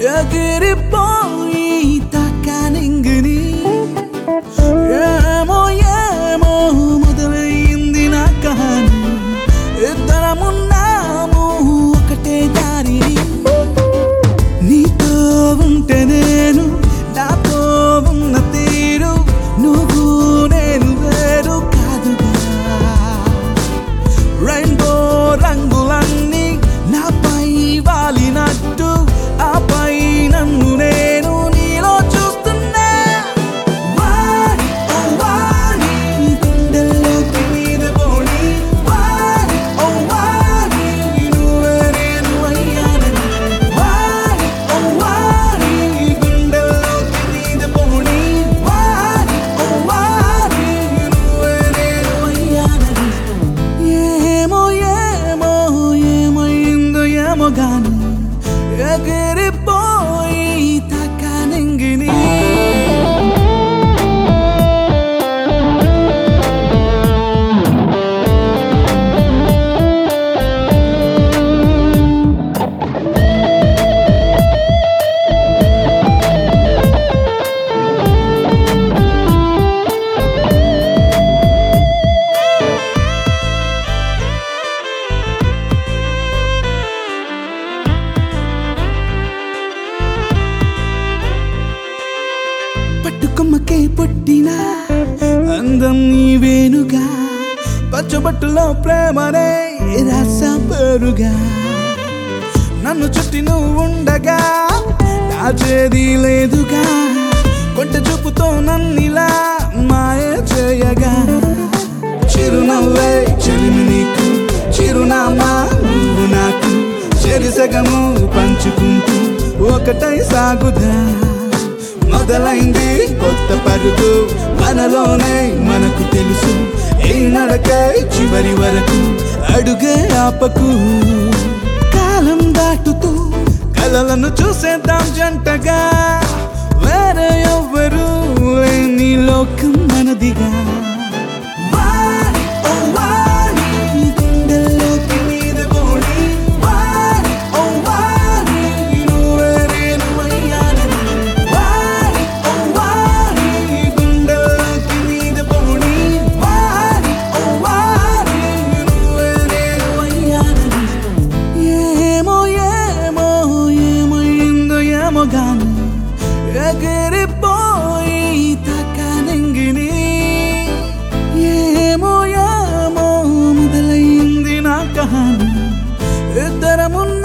ఎగిరిపోయి తాకానింగిని ఏమో ఏమో మొదలైంది నా కహాని ఇద్దరమున్నాము ఒకటే దారిని నీతో ఉంటే నేను నాతో ఉన్న తీరు నువ్వు నేను వేరు కాదుగా రెయిన్బో రంగులన్నీ నాపై వాలినట్టు ఆపై నన్ను నేను నీలో చూస్తున్నా వాడి ఓ వాడి గుండెల్లోకి మీద పోని వాడి ఓ వాడి నువ్వే నేను అయ్యానని వాడి ఓ వాడి గుండెల్లోకి మీద పోని వాడి ఓ వాడి నువ్వే నేను అయ్యానని ఏమో ఏమో ఏమైందో ఏమో గాని ఎగిరిపోయి తాకానింగిని పట్టుకొమ్మకే పుట్టిన అందం నీవేనుగా పచ్చబట్టులో ప్రేమనే రాసా పేరుగా నన్ను చుట్టి నువ్వు ఉండగా దాచేది లేదుగా కొంట చూపుతో నన్నిలా మాయ చేయగా చిరునవ్వే చెలిమి నీకు చిరునామా నువ్వు నాకు చెరిసగము పంచుకుంటూ ఒకటై సాగుదా మొదలైంది కొత్త పరుగు మనలోనే మనకు తెలుసు ఈ నడకే చివరి వరకు అడుగే ఆపకు కాలం దాటుతూ కలలను చూసేద్దాం జంటగా వేరే ఎవ్వరూ లేని లోకం మనదిగా వాడి ఓ వాడి గుండెల్లోకి మీద పోని వాడి ఓ వాడి నువ్వే నేను అయ్యానని వాడి ఓ వాడి గుండెల్లోకి మీద పోని వాడి ఓ వాడి నువ్వే నేను అయ్యానని ఏమో ఏమో ఏమైందో ఏమో గాని ఎగిరిపోయి తాకానింగిని ఏమో ఏమో మొదలైంది నా కహాని ఇద్దరమున్న